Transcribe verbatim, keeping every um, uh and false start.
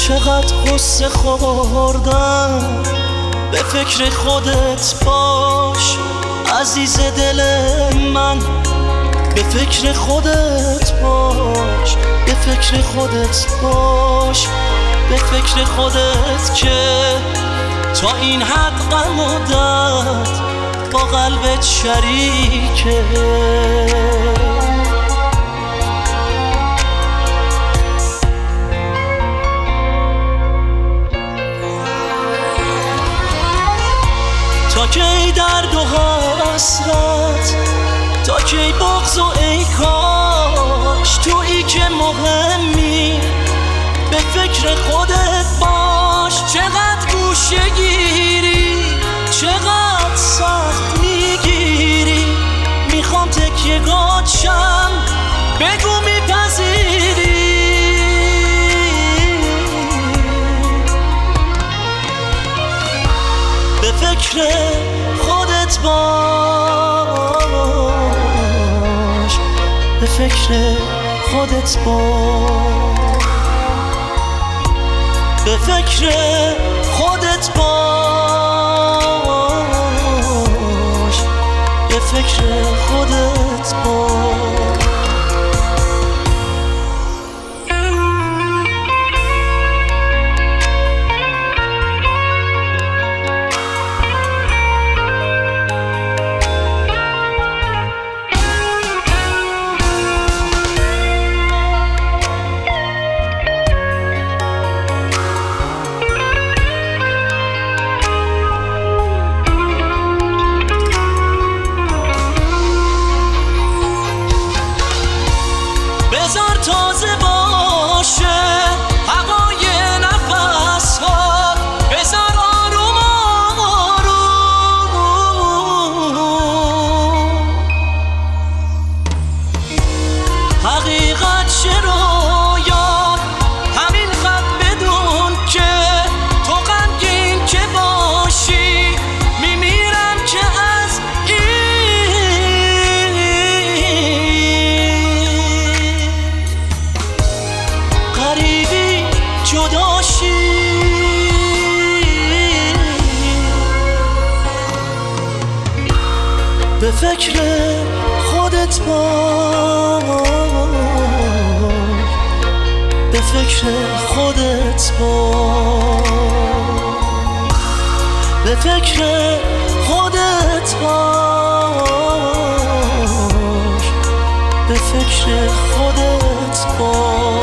چقدر غصه خوردم، به فکر خودت باش عزیز دل من، به فکر خودت باش، به فکر خودت باش، به فکر خودت که تا این حد غم و درد با قلبت شریکه. تا کی درد و حسرت، تا کی بغض و ای کاش، تویی که مهمی به فکر خودت باش. چقدر گوشه گیری، چقدر سخت میگیری، میخوام تکیه گات شم، بگو میپذیری. به فکر خودت باش، به فکر خودت باش، به فکر خودت باش، به فکر خودت باش. بذار تازه باشه هوای نفس ها، بذار آروم آروم حقیقت چه رویان، همین خط بدون که تو غمگین که باشی، میمیرم که از غریبی جداشی. به فکر خودت باش، به فکر خودت باش، به فکر خودت باش، به فکر خودت باش.